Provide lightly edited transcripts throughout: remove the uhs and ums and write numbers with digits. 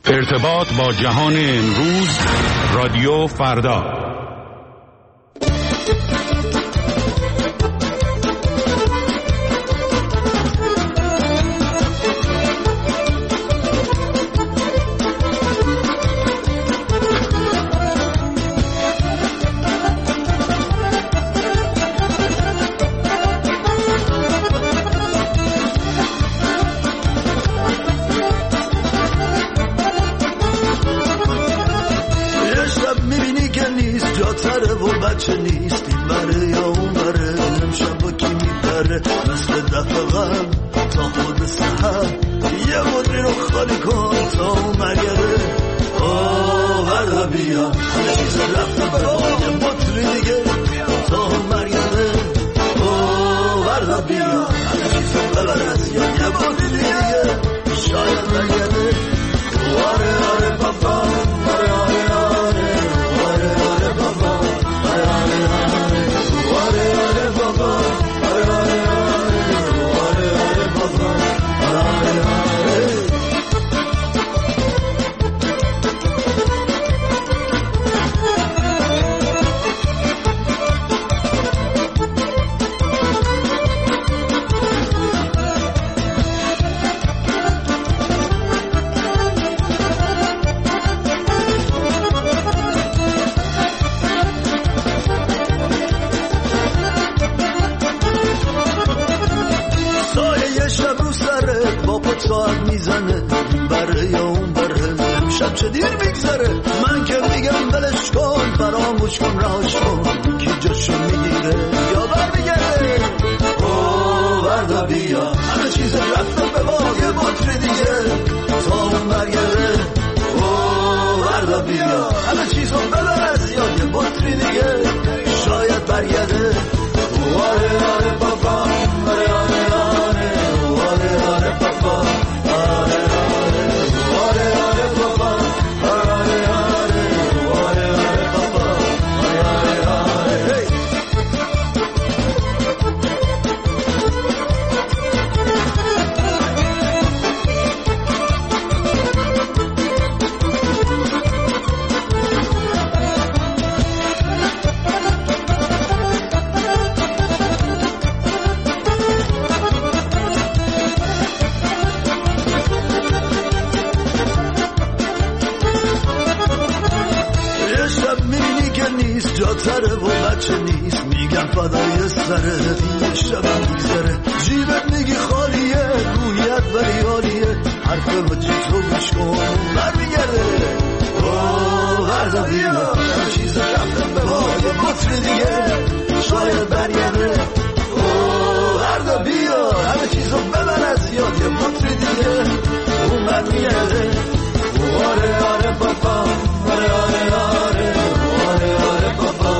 ارتباط با جهان امروز، رادیو فردا. بچه نیستیم برای یا اون بره امشب با کی میبره مثل دفعه غم تا خود سحر یه مدری رو خالی کن تا اون مگره وردا بیا همه چیز رفته برای یه مدری دیگه تا اون مرگره وردا بیا همه چیز ببر از یا یه مدری دیگه شاید مگره آره بابا ساعت میزنه برای اون بره شب چه دیر میگذره من که میگم بلش کن فراموش کن راش کن کی جاشو میگیره یا برمیگرده وردا بیا همه چیز رفته به باقی بطری دیگه تا اون برگره وردا بیا همه چیز رو ببر از یاد بطری دیگه شاید برگرده آره بابا آره بابا جاتره و بچه نیست میگم فدای سره یه شبم میگذره جیبت میگی خالیه رویت ولی عالیه حرف وجه تو گوش کن برمیگرده وردا بیا همه چیز رفتم به باقی بطری دیگه شاید برگرده وردا بیا همه چیز رو ببر از یاد یه بطری دیگه اون برمیگرده آره بابا آره بابا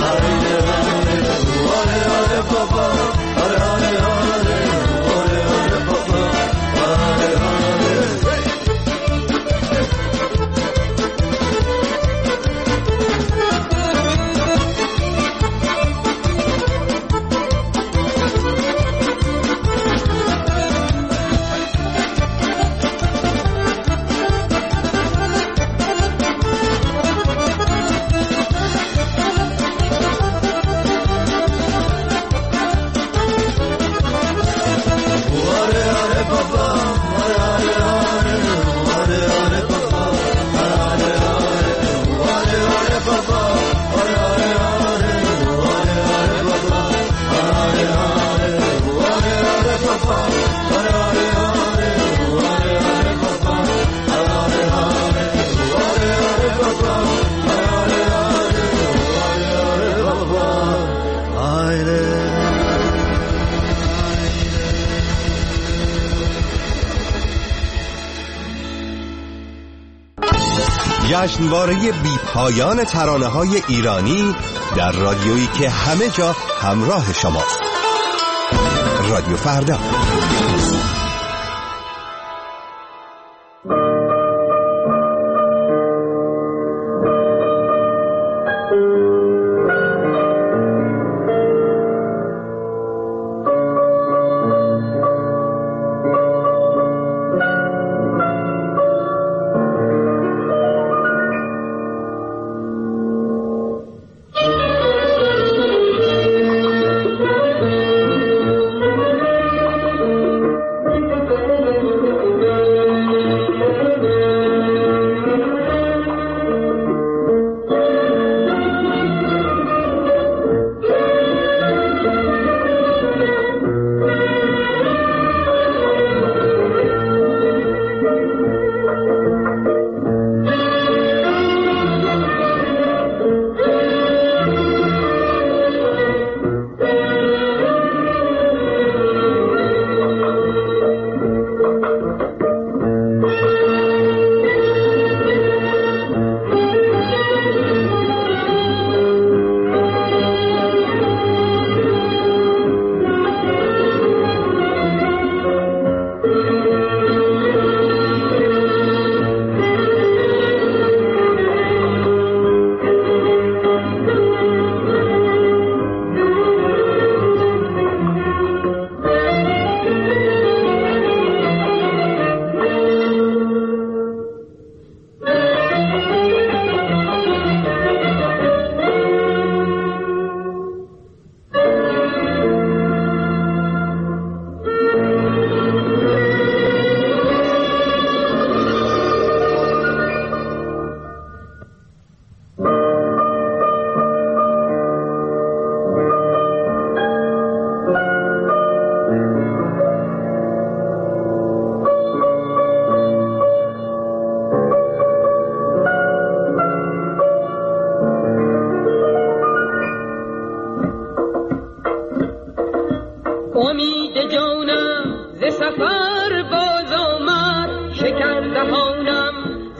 جشنواره بی پایان ترانه‌های ایرانی در رادیویی که همه جا همراه شماست. رادیو فردا.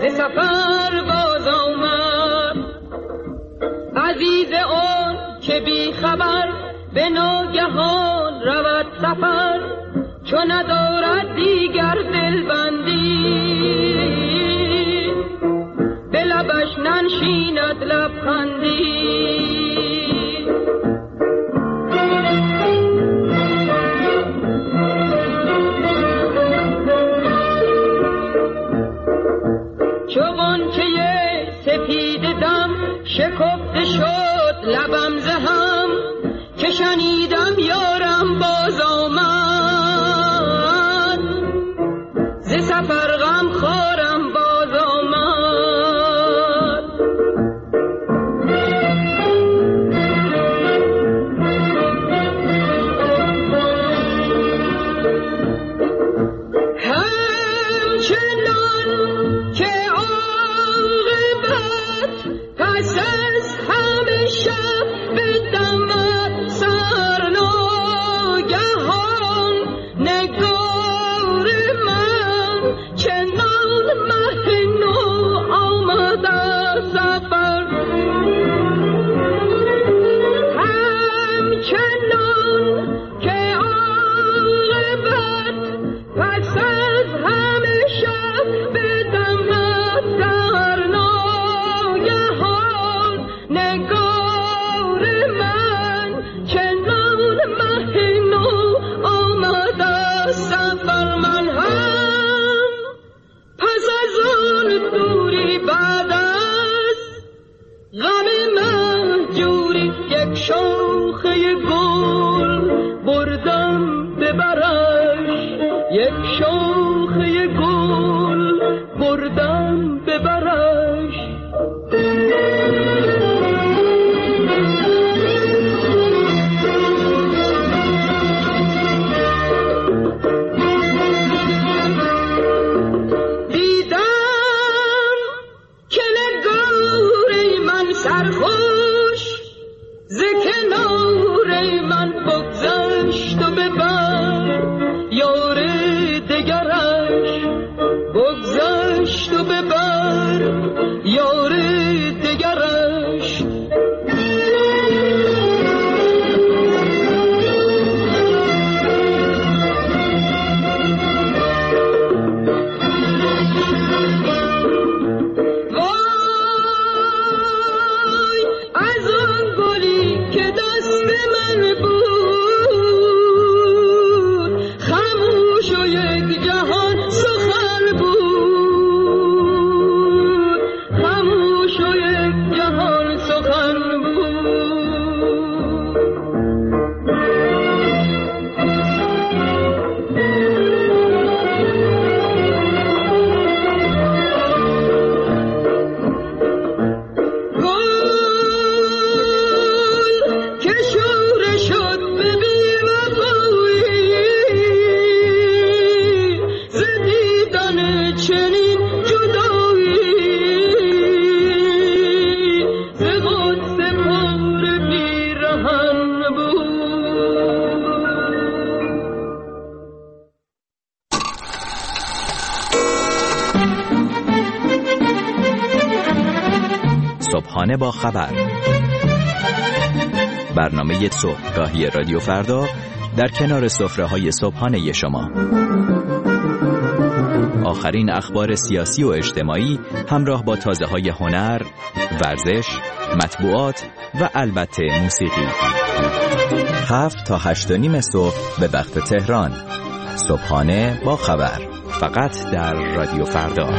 سفر باز آمد. عزیز آن که بی خبر به ناگهان رود سفر، چون ندارد دیگر دلبندی به لبش ننشیند لبخندی. چون که یه سفید دم شکفته شد لبم زهم، که شنیدم یارم باز آمد، ز سفر غم خارم باز آمد. همچنان که عاقبت پس از همه شب بدمد سرناگهان، نگار من چنان مه نو آمد از سفر. همچنان که عاقبت پس از همه شب بدمد سرناگهان، نگار من چنان مه نو آمد از سفر. من هم پس از آن دوری بعد از غم مهجوری، یک شاخه گل بردم به برش، یک شاخه گل بردم به برش. دیدم که نگار من سرخوش ز کنار من بگذشت و ببر یار دگرش، بگذشت و ببر یار دگرش. وای از آن گلی که دست من بود، خاموش و یک جهان سخن بود، خاموش و یک جهان سخن بود. که شوره شد به بی‌وفایی، ز دیدن چنین جدایی، ز قدس پر پیرهن بود. صبحانه با خبر، برنامه صبحگاهی رادیو فردا در کنار سفره‌های صبحانه شما. آخرین اخبار سیاسی و اجتماعی همراه با تازه‌های هنر، ورزش، مطبوعات و البته موسیقی. 7 تا 8:30 صبح به وقت تهران. صبحانه با خبر، فقط در رادیو فردا.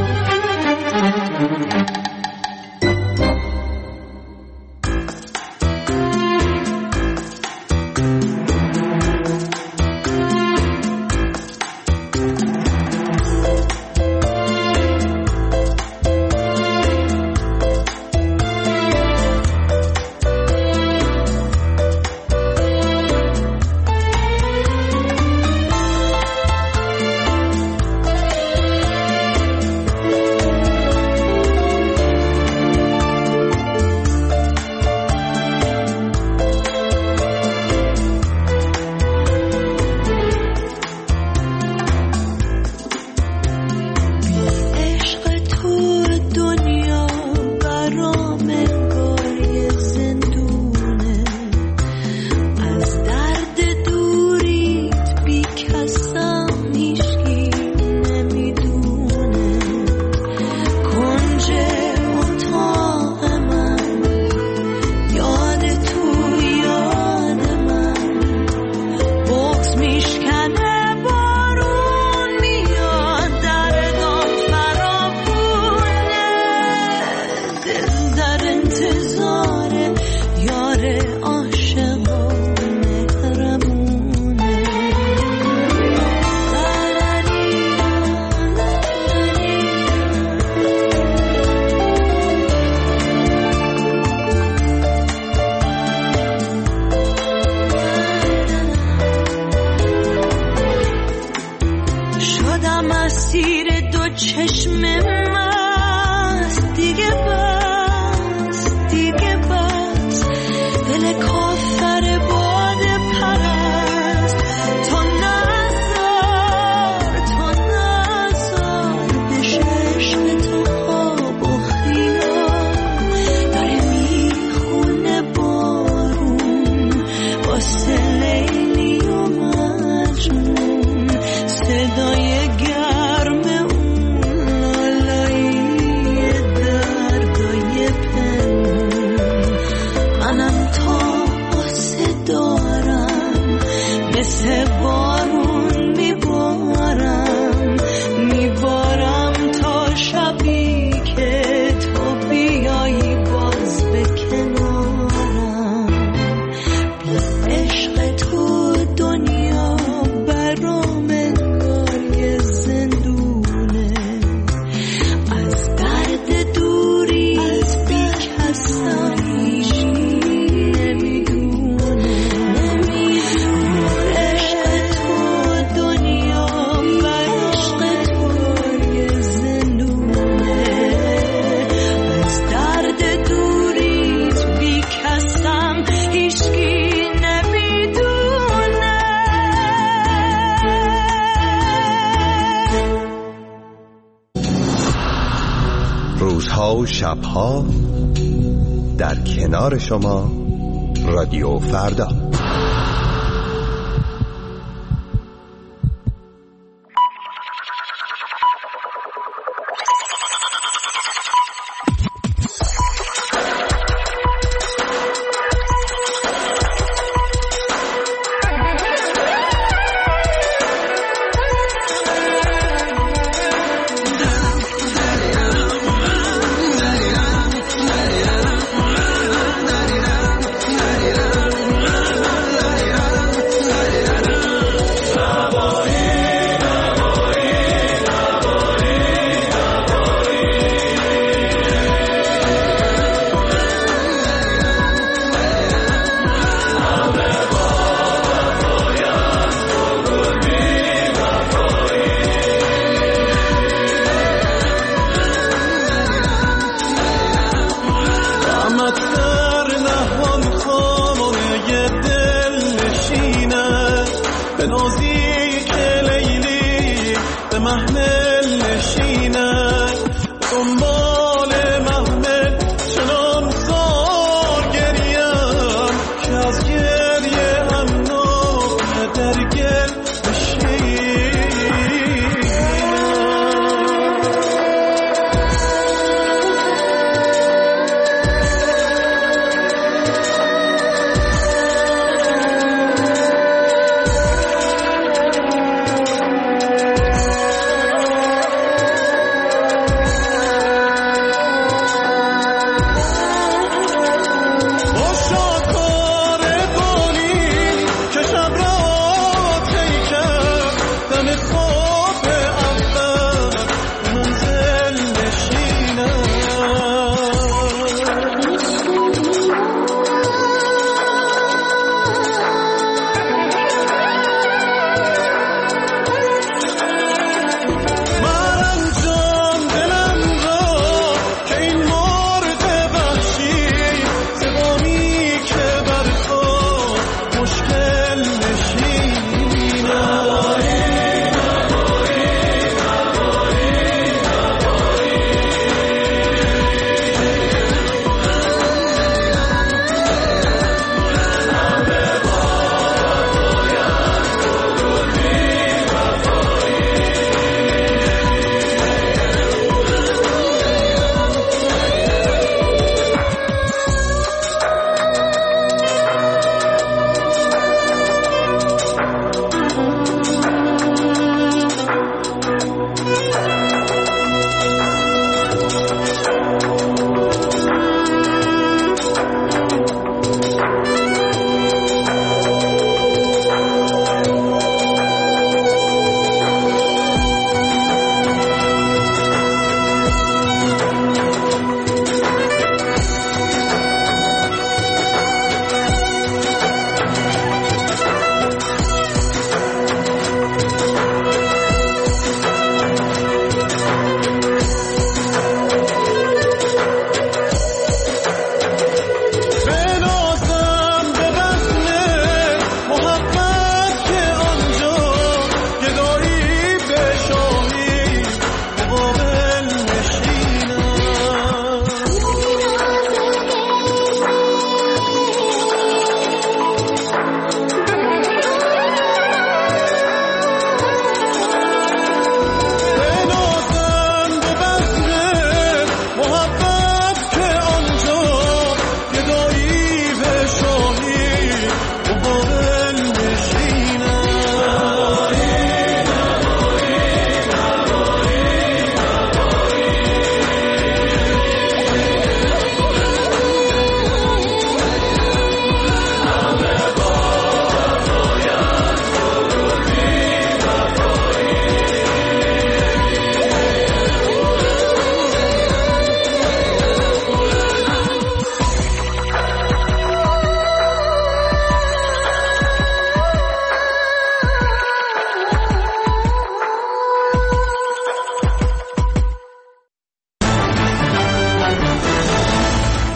روزها و شبها در کنار شما رادیو فردا.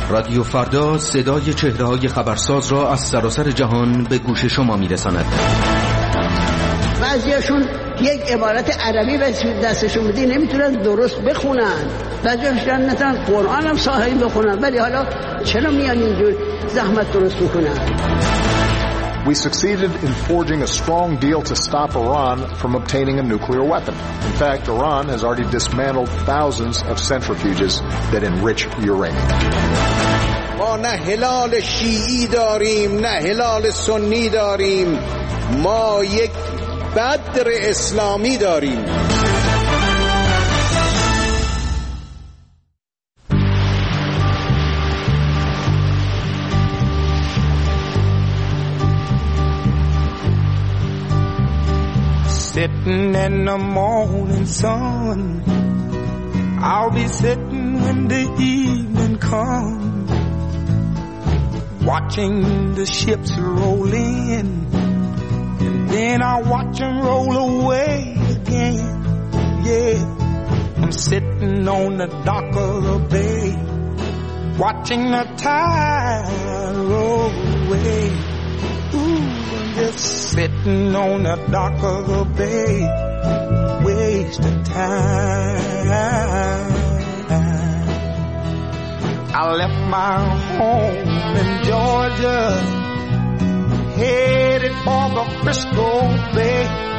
رادیو فردا صدای چهره‌های خبرساز را از سراسر جهان به گوش شما می‌رساند. بعضیاشون یک عبارت عربی به دستشون بدی نمیتونن درست بخونن، بعضیاشون نتونن قرآن هم صحیح بخونن، ولی حالا چرا میان اینجور زحمت درست میکنن؟ We succeeded in forging a strong deal to stop Iran from obtaining a nuclear weapon. In fact, Iran has already dismantled thousands of centrifuges that enrich uranium. ما نه هلال شیعی داریم نه هلال سنی داریم، ما یک بدر اسلامی داریم. Sitting in the morning sun, I'll be sitting when the evening comes, watching the ships roll in, and then I'll watch them roll away again. Yeah, I'm sitting on the dock of the bay, watching the tide roll away. Ooh, I'm just sitting on the dock of the bay, wasting time. I left my home in Georgia, headed for the Frisco Bay,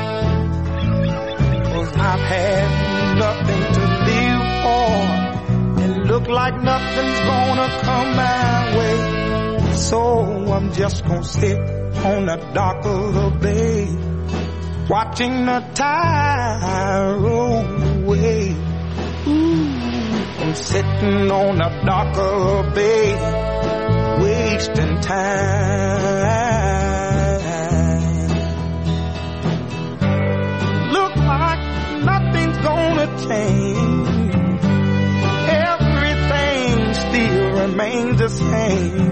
'cause I've had nothing to live for, and look like nothing's gonna come my way. So I'm just gonna sit on the dock of the bay, watching the tide roll away. Ooh, I'm sitting on the dock of the bay, wasting time. Look like nothing's gonna change, everything still remains the same.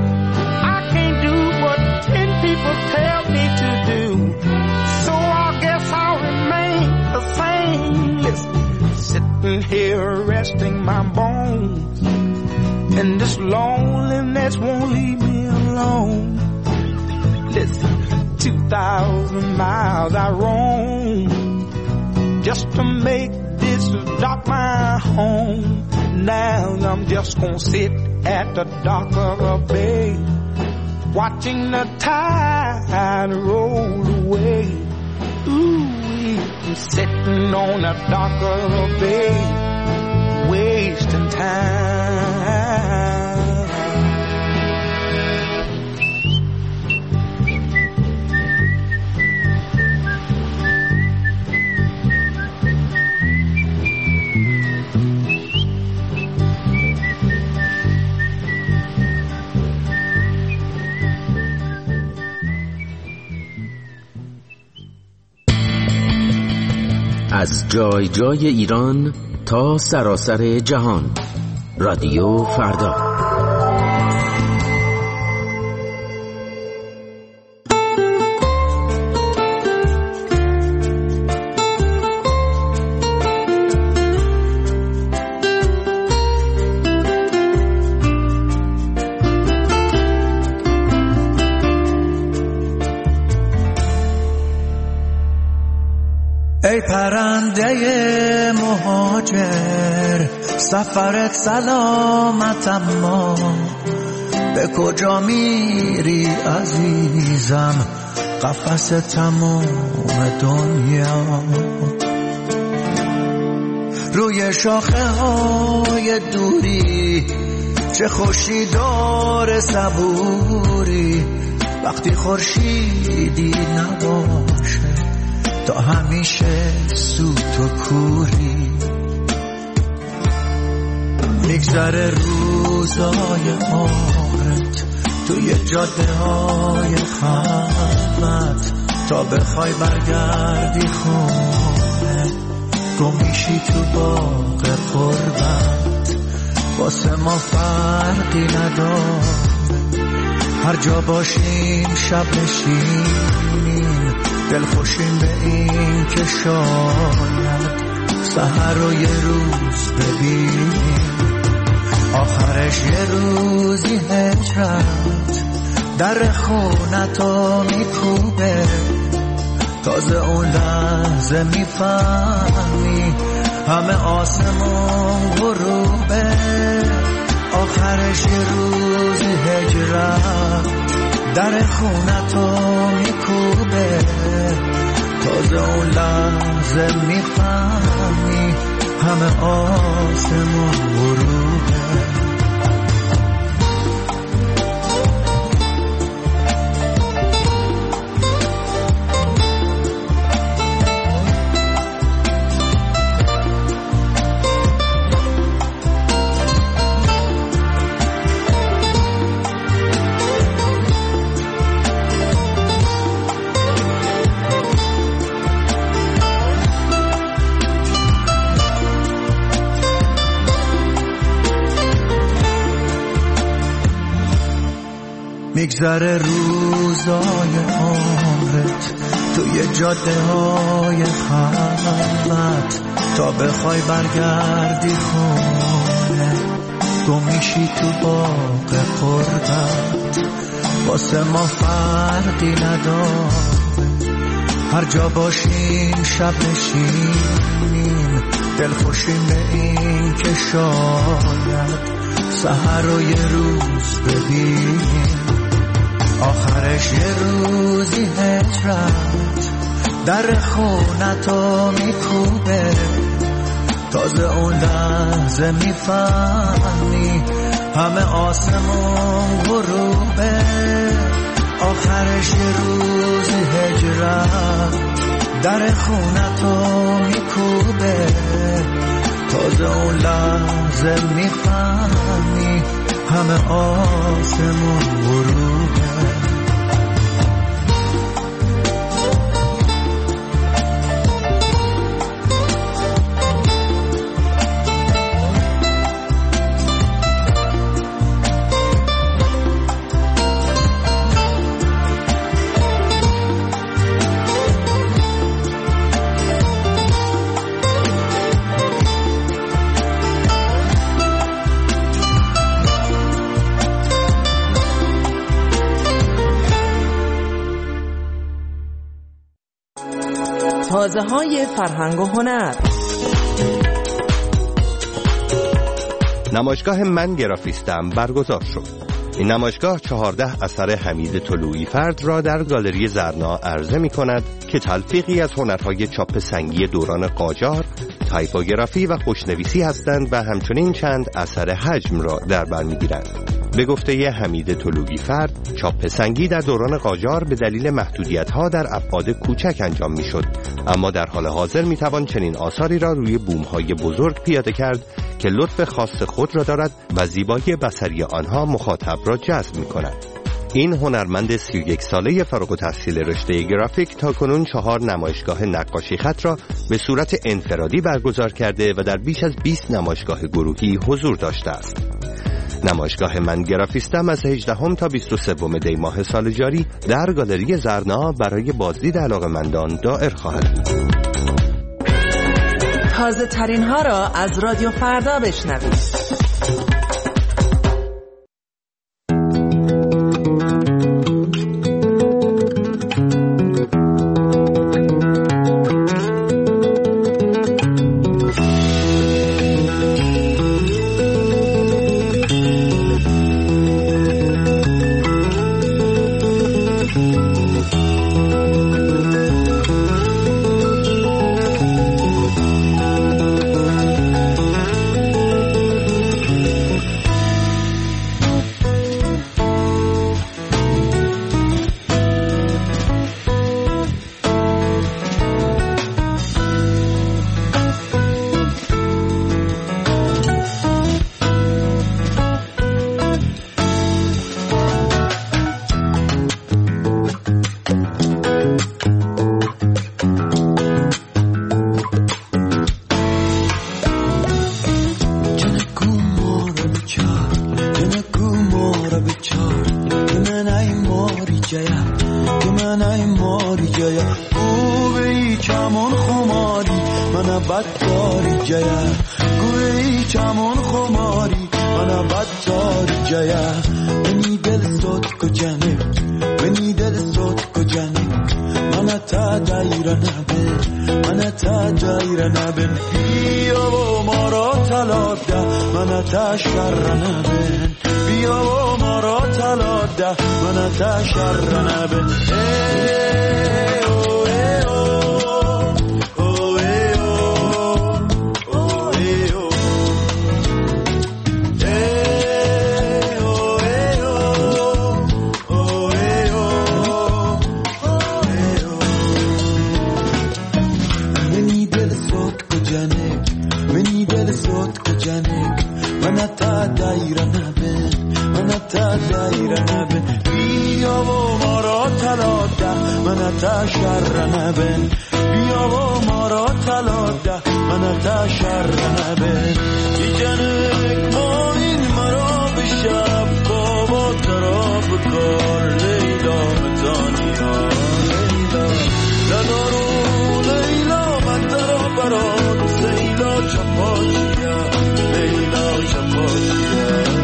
People tell me to do, so I guess I'll remain the same. Listen, sitting here resting my bones, and this loneliness won't leave me alone. Listen, 2,000 miles I roam just to make this dock my home. Now I'm just gonna sit at the dock of a bay, watching the tide roll away. Ooh, I'm sitting on the dock of the bay, wasting time. از جای جای ایران تا سراسر جهان، رادیو فردا. ای پرنده مهاجر، سفرت سلامت، اما به کجا میری عزیزم؟ قفس تمام دنیا، روی شاخه های دوری چه خوشی داره صبوری، وقتی خورشیدی نباشه تا همیشه سوت و کوری. میگذره روزای عمرت توی جاده های خلوت، تا بخوای برگردی خونه گم میشی تو باغ قربت. واسه ما فرقی نداره هر جا باشیم، شب نشینیم دل خوشیم به این که شاید سحر رو یه روز ببینیم، آخرش یه روزی هجرت در خونتو میکوبه، تازه اون لحظه میفهمی همه آسمون غروبه. آخرش یه روزی هجرت در خونتو میکوبه، تازه اون لحظه میفهمی همه آسمون غروبه. میگذره روزای عمرت توی جاده های خلوت، تا بخوای برگردی خونه گم میشی تو باغ قربت. واسه ما فرقی نداره هر جا باشیم، شب نشینیم دلخوشیم به این که شاید سحر رو یه روز ببینیم. آخرش یه روزی هجرت در خونتو میکوبه، تازه اون لحظه میفهمی همه آسمون غروبه. آخرش یه روزی هجرت در خونتو میکوبه، تازه اون لحظه میفهمی همه آسمون غروبه. تازه‌های فرهنگ و هنر. نمایشگاه من گرافیستم برگزار شد. این نمایشگاه 14 اثر حمید طلوعی فرد را در گالری زرنا عرضه می کند که تلفیقی از هنرهای چاپ سنگی دوران قاجار، تایپوگرافی و خوشنویسی هستند و همچنین چند اثر حجم را در بر می گیرند. به گفته حمید طلوعی فرد، چاپ سنگی در دوران قاجار به دلیل محدودیت‌ها در ابعاد کوچک انجام می‌شد، اما در حال حاضر می‌توان چنین آثاری را روی بوم‌های بزرگ پیاده کرد که لطف خاص خود را دارد و زیبایی بصری آنها مخاطب را جذب می‌کند. این هنرمند 31 ساله فارغ التحصیل رشته گرافیک تاکنون 4 نمایشگاه نقاشی خط را به صورت انفرادی برگزار کرده و در بیش از 20 نمایشگاه گروهی حضور داشته است. نمایشگاه من گرافیستم از 18 تا 23 دی ماه سال جاری در گالری زرنا برای بازدید علاقه‌مندان دایر خواهد بود. تازه ترین ها را از رادیو فردا بشنوید. بدکاری جیا گویی چمون خماری من بدکاری دایره نبین من تا دایره نبین بیا و ما را تلاده من تا شر نبین بیا و ما را تلاده من تا شر نبین تا شر نبین بیا و ما را تلاده من تا شر نبین دیجنک ما این مرا به شب بابا ترا بکار لیلا متانیا لیلا ندارو لیلا من ترا برات سیلا چپاشیا لیلا چپاشیا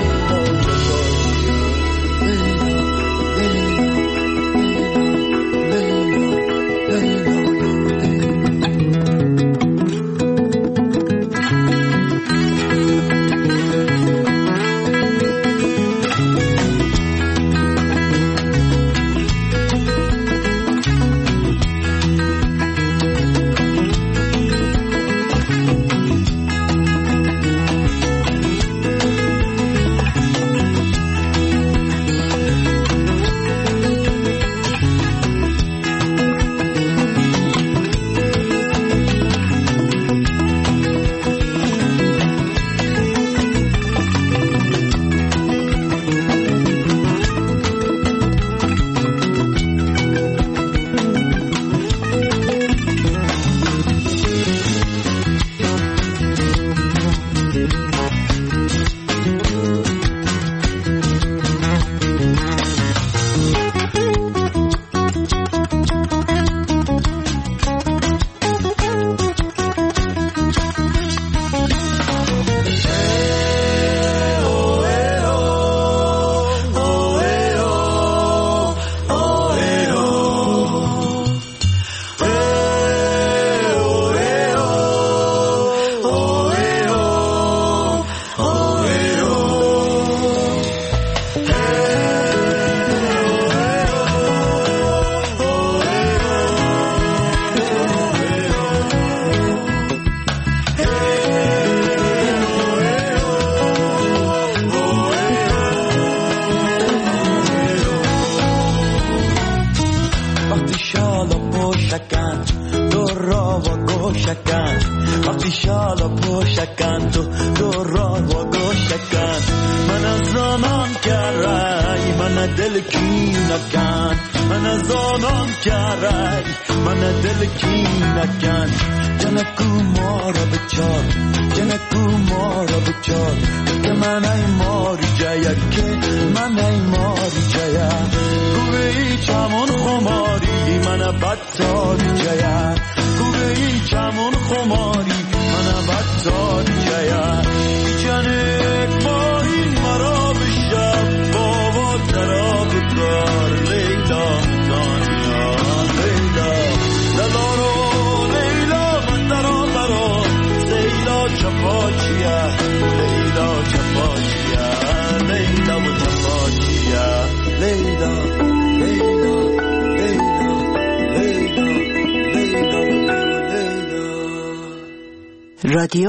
رادیو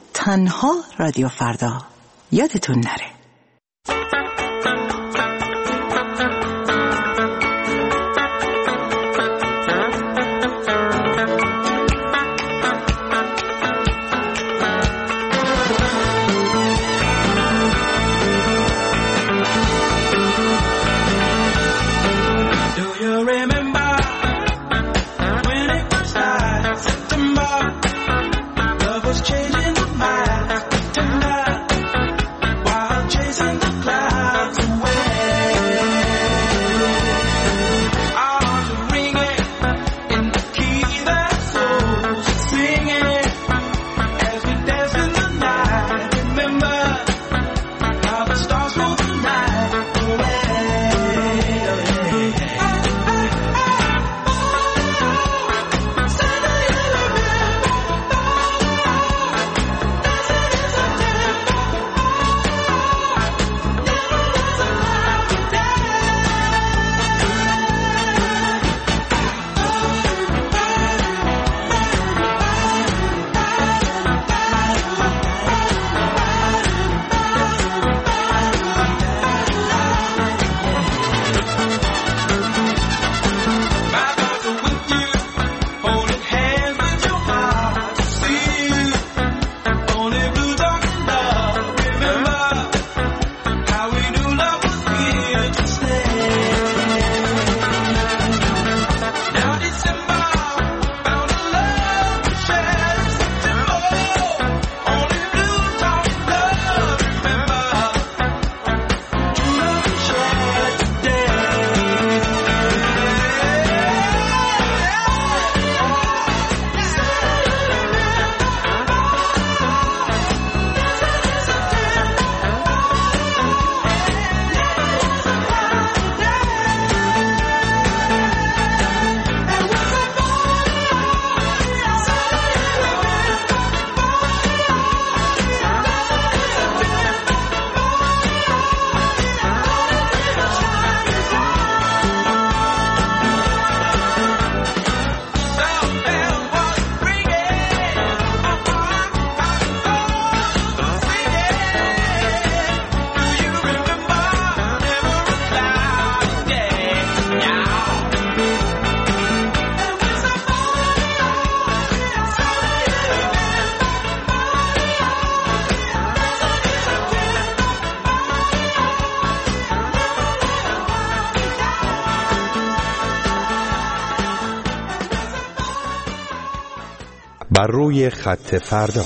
تنها رادیو فردا یادتون نره. Changing my mind tonight. Wild بر روی خط فردا.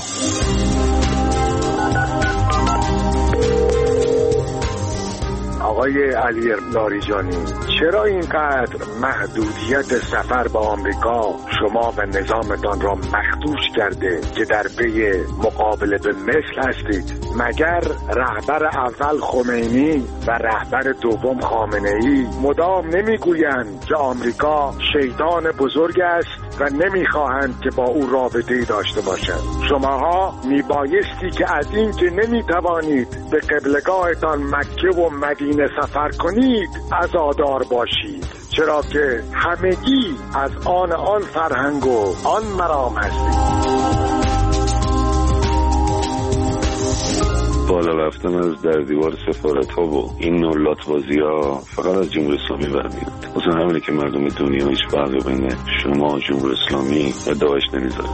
آقای علی لاریجانی، چرا اینقدر محدودیت سفر به آمریکا شما و نظامتان را مخدوش کرده که در پی مقابله به مثل هستید؟ مگر رهبر اول خمینی و رهبر دوم خامنه‌ای مدام نمیگویند که آمریکا شیطان بزرگ است و نمیخواهند که با او رابطه‌ای داشته باشند؟ شماها میبایستی که از این که نمیتوانید به قبلگاهتان مکه و مدینه سفر کنید عزادار باشید، چرا که همگی از آن فرهنگ و آن مرام هستید. بالا رفتن از در دیوار سفارت ها و این نوع لاتبازی ها فقط از جمهوری اسلامی برمیاد. مثلا همینه که مردم دنیا هیچ فرقی بین شما جمهوری اسلامی و داعش نمیذاره.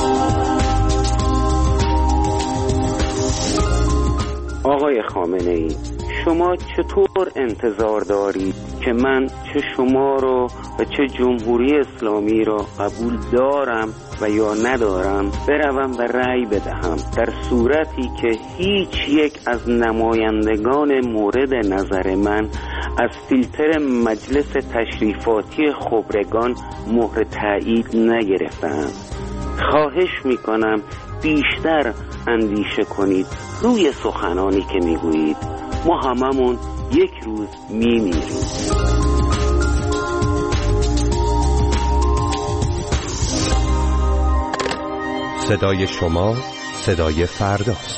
آقای خامنه ای، شما چطور انتظار دارید که من چه شما رو و چه جمهوری اسلامی رو قبول دارم و یا ندارم بروم و رأی بدهم، در صورتی که هیچ یک از نمایندگان مورد نظر من از فیلتر مجلس تشریفاتی خبرگان مهر تایید نگرفتند؟ خواهش میکنم بیشتر اندیشه کنید روی سخنانی که میگویید. ما هممون یک روز میمیریم. صدای شما صدای فرداست.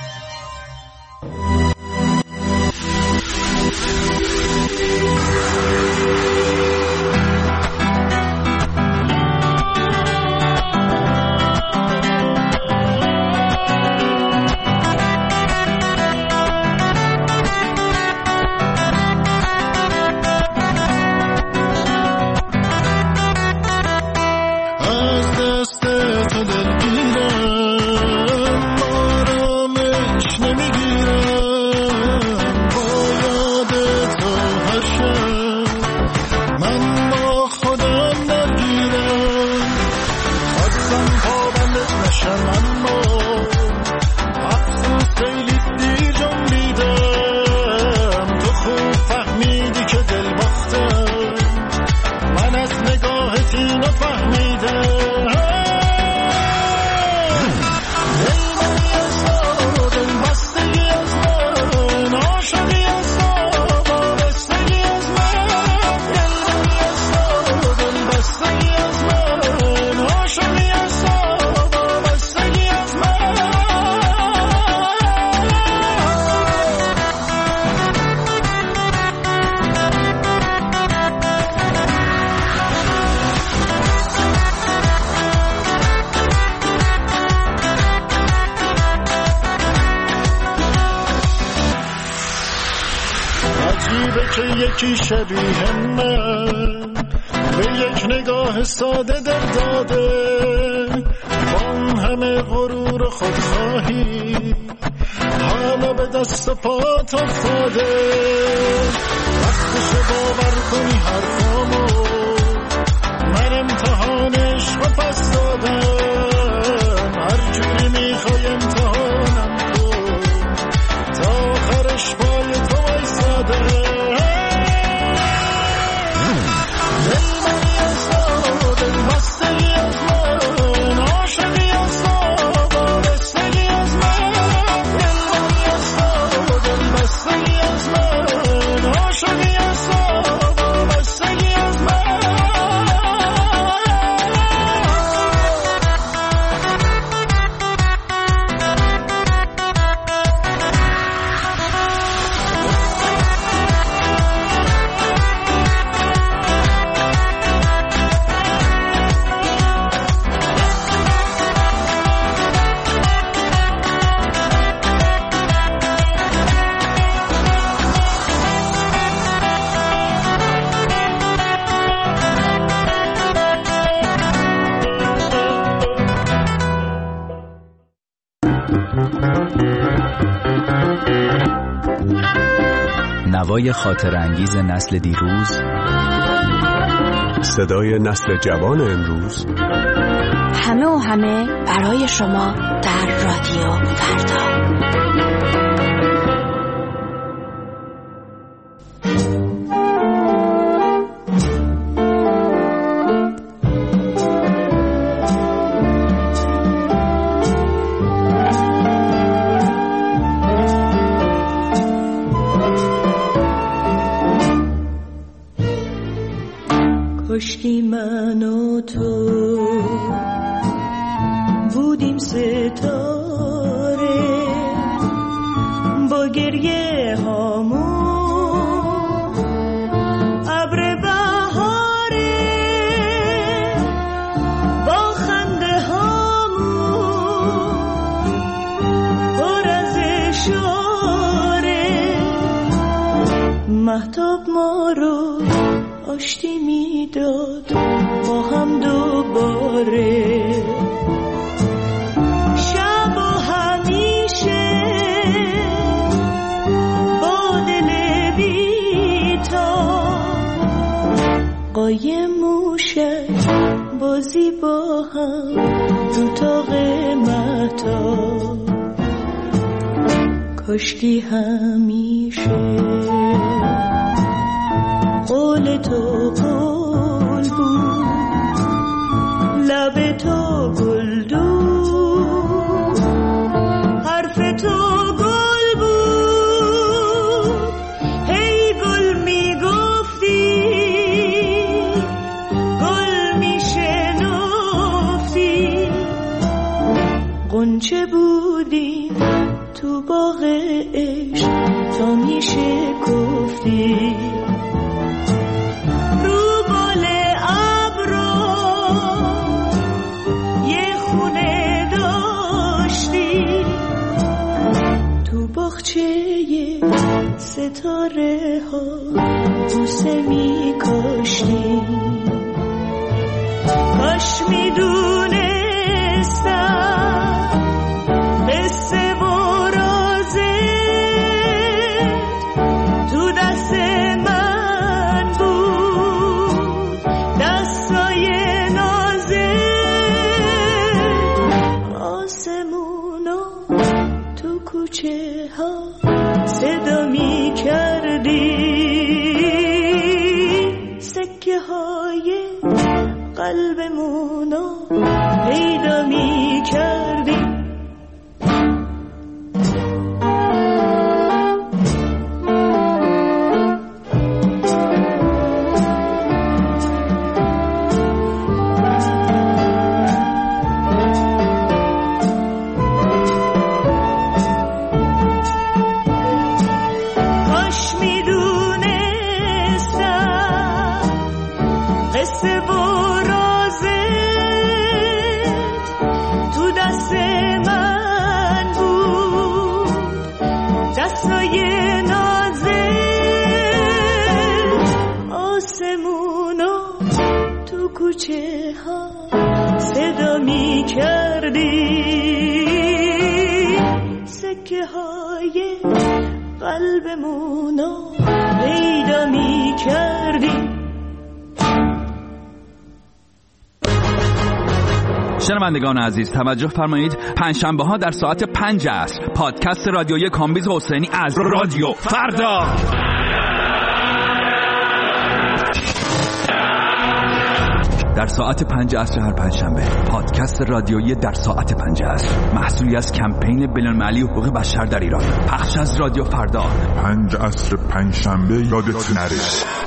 یکی شبیه من به یک نگاه ساده در داده، با اون همه غرور و خودخواهی حالا به دست و پات افتاده. وقتشو باور کنی حرفامو، من امتحان عشق و پس دادم، هر جوری میخوای امتحانم کن تا آخرش پای تو وایساده. نوای خاطر انگیز نسل دیروز، صدای نسل جوان امروز، همه و همه برای شما در رادیو فردا. کاشکی من و تو بودیم ستاره با گریه هامون ابر بهاره با خنده هامون پر از اشاره مهتاب ما رو آشتی میداد با هم دوباره شب و همیشه با دل بیتا قایم موشک بازی با هم رو تاق مهتاب کاشکی همیشه قول تو قول بود لب تو گلدون حرف تو گل بود هی گل میگفتی گل میشنفتی غنچه بودی تو باغ عشق تا میشکفتی ستاره ها بوسه می کاشتی کاش می دونستم قصه و رازت تو دست من بود دستای نازت آسمونا تو کوچه ها صدا می کردی سکه های قلبمونو پیدا می کردی صدا می کردی سکه های قلبمونو پیدا می کردی. شنوندگان عزیز توجه فرمایید، پنجشنبه ها در ساعت 5 عصر پادکست رادیویی کامبیز حسینی از رادیو فردا. در ساعت 5 عصر هر پنجشنبه پادکست رادیویی در ساعت 5 عصر محصولی از کمپین بین‌المللی حقوق بشر در ایران، پخش از رادیو فردا. 5 عصر پنجشنبه یادت نره.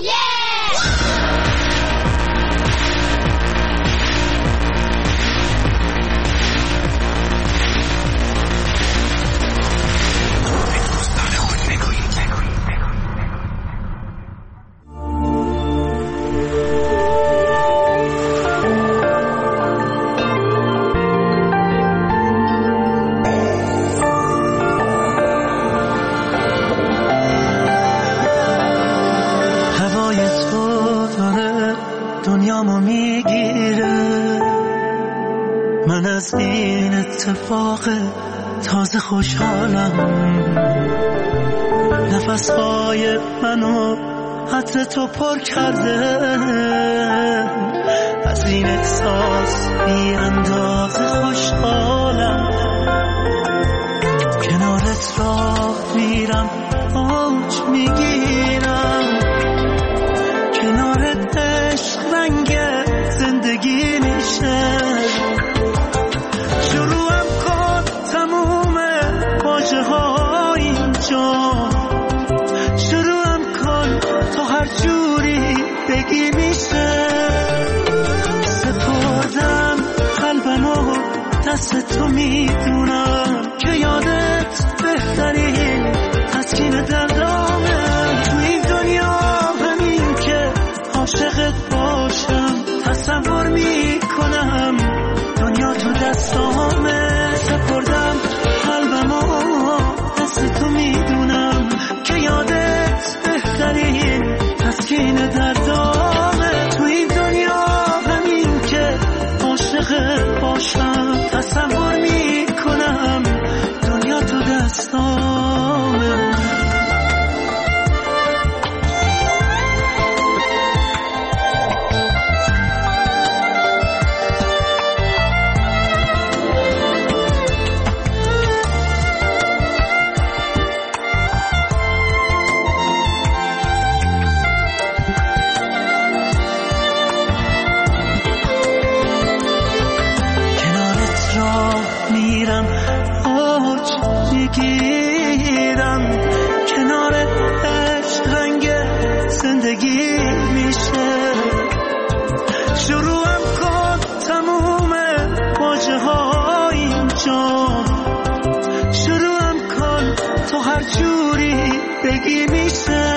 تازه خوشحالم، نفسهای منو عطر تو پر کرده، از این احساس بی اندازه خوشحالم. کنارت راه میرم اوج میگیرم، کنارت عشق رنگ زندگی میشه. شروعم کن تموم واژه ها اینجا، شروعم کن تو هر جوری بگی میشه. سپردم قلبمو دست تو میدونم که یادت بهترین تسکین دردامه. تو این دنیا همین که عاشقت باشم تصور میکنم دنیا تو دستامه. سپردم قلبمو دست تو میدونم که یادت بهترین تسکین دردامه. تو این دنیا همین که عاشقت باشم تصور میکنم دنیا تو دستامه. کنار عشق رنگ زندگی میشه. شروعم کن تموم واژه ها اینجا، شروعم کن تو هر جوری بگی میشه.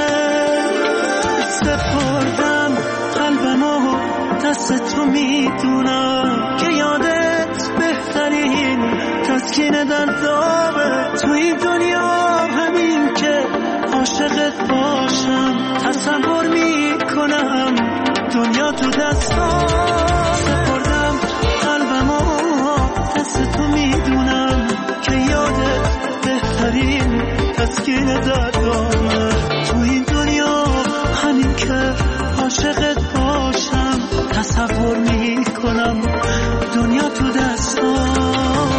سپردم قلبمو دست تو میدونم که یادت بهترین تسکین دردامه. تو این دنیا همین که عاشقت باشم تصور میکنم دنیا تو دستام. سپردم قلبمو دست تو میدونم که یادت بهترین تسکین دردامه. تو این دنیا همین که عاشقت باشم تصور میکنم دنیا تو دستام.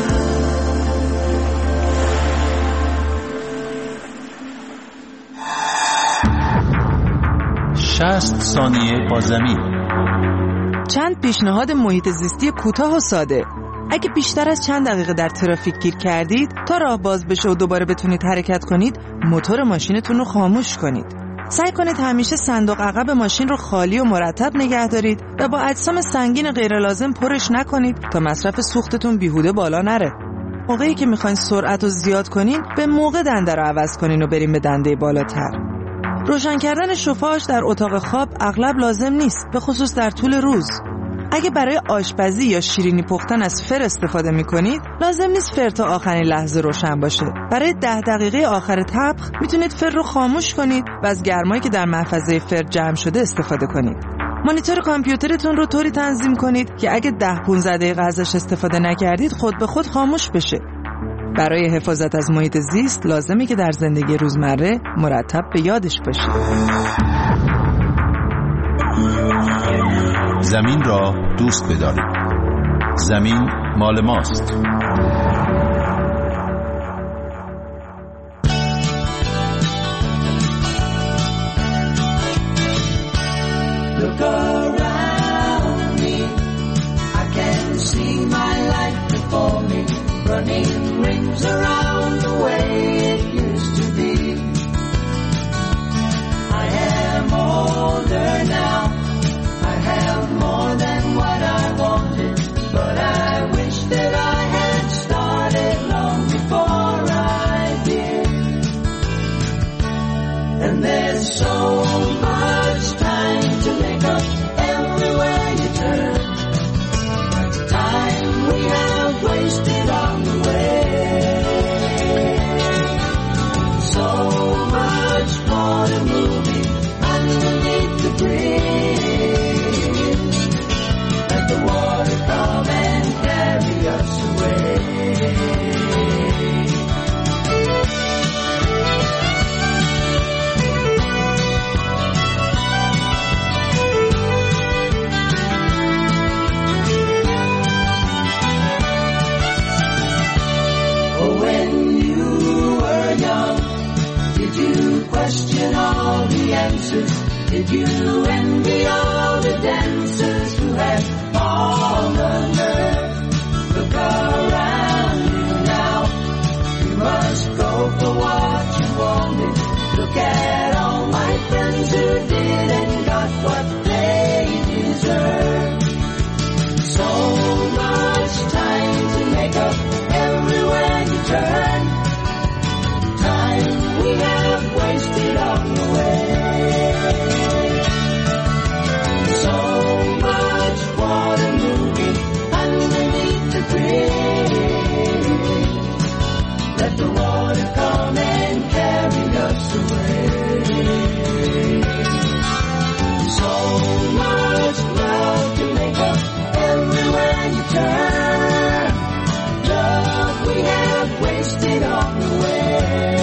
60 ثانیه با زمین. چند پیشنهاد محیط زیستی کوتاه و ساده. اگه بیشتر از چند دقیقه در ترافیک گیر کردید، تا راه باز بشه و دوباره بتونید حرکت کنید، موتور ماشینتون رو خاموش کنید. سعی کنید همیشه صندوق عقب ماشین رو خالی و مرتب نگه دارید و با اجسام سنگین غیر لازم پرش نکنید تا مصرف سوختتون بیهوده بالا نره. موقعی که میخواین سرعت رو زیاد کنین، به موقع دنده رو عوض کنین و بریم به دنده بالاتر. روشن کردن شوفاژ در اتاق خواب اغلب لازم نیست، به خصوص در طول روز. اگه برای آشپزی یا شیرینی پختن از فر استفاده میکنید، لازم نیست فر تا آخرین لحظه روشن باشه. برای 10 دقیقه آخر طبخ میتونید فر رو خاموش کنید و از گرمایی که در محفظه فر جمع شده استفاده کنید. مانیتور کامپیوترتون رو طوری تنظیم کنید که اگه 10-15 دقیقه ازش استفاده نکردید خود به خود خاموش بشه. برای حفاظت از محیط زیست لازمه که در زندگی روزمره مرتب به یادش باشید. زمین را دوست بدارید. زمین مال ماست. Look around me, I can see my life before me, running rings around the way it used to be. I am older now, I have more than what I wanted, but I wish that I had stopped Did you envy all the dancers who had all the nerve? Look around you now. You must go for what you wanted. Look at all my friends who did and got what they deserve. So much time to make up everywhere you turn. Time we have wasted on the way. So much water moving underneath the bridge. Let the water come and carry us away. So much love to make up everywhere you turn. Love we have wasted on the way.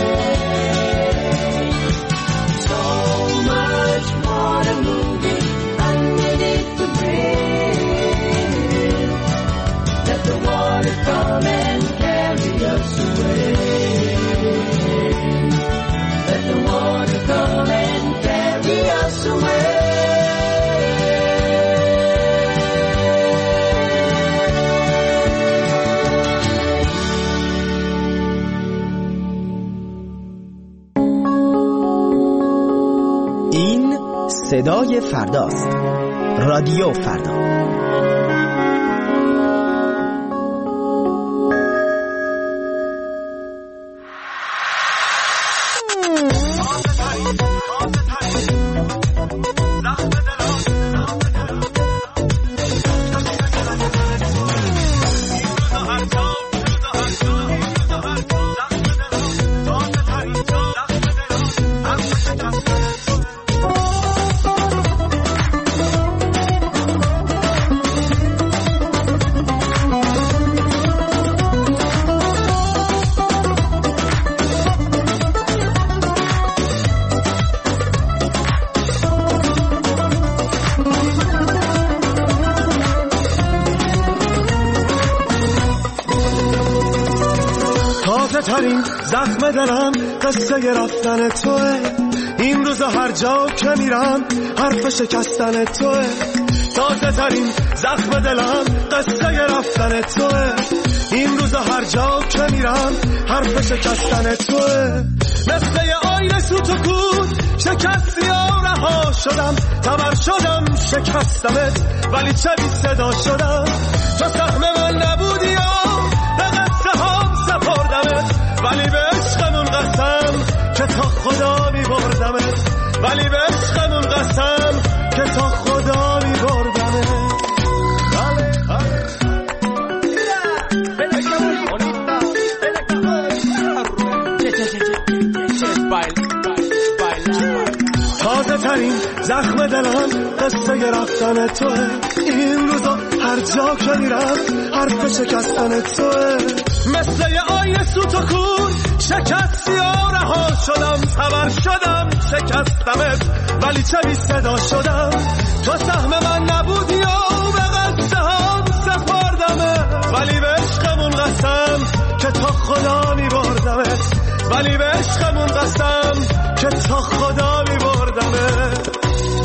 So much water moving underneath the bridge. Let the water come and carry us away. Let the water come and carry us away. این صدای فرداست. رادیو فردا. ترین زخم دلم قصه رفتن توه. این روزا هر جا که میرم حرف شکستن توه. تازه ترین زخم دلم قصه رفتن توه. این روزا هر جا که میرم حرف شکستن توه. مثل یه آینه سوت و کود شکستی و رها شدم. تبر شدم شکستمت ولی چه بی صدا شدم. تو سهم من نبودی و به قصه هم سپردمت. ولی به عشقمون قسم که تا خدا می بردمت. ولی به عشقمون قسم که تا خدا می بردمت. تازه ترین زخم دلم قصه رفتن توه. این روزا هر جا که میرم حرف شکستن توه. مثل یه آینه سوت و کور شکستی و رها شدم. تبر شدم شکستمت ولی چه بی صدا شدم. تو سهم من نبودی و به قصه هم سپردمت. ولی به عشقمون قسم که تا خدا می بردمت. ولی به عشقمون قسم که تا خدا می بردمت.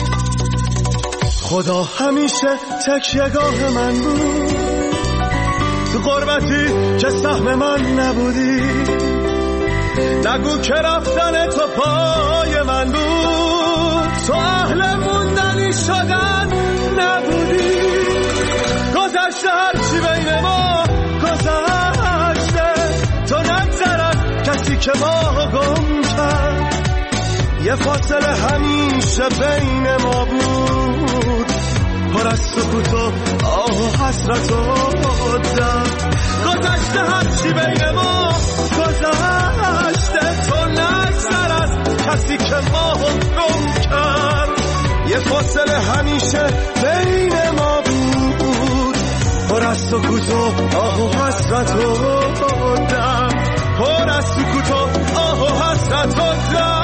خدا همیشه تکیه‌گاه من بود. تو غربتی که سهم من نبودی. نگو که رفتن تو پای من بود. تو اهل موندنی شدن نبودی. گذشته هرچی بین ما گذشته. تو نگذرد کسی که ما گم کرد. یه فاصله همیشه بین ما بود. پر از سکوت و آه و حسرت و درد. گذشته هرچی بین ما گذشته. تو نگذر از کسی که ما گم کرد. یه فاصله همیشه بین ما بود. پر از سکوت و آه و حسرت و درد. پر از سکوت و آه و حسرت و درد.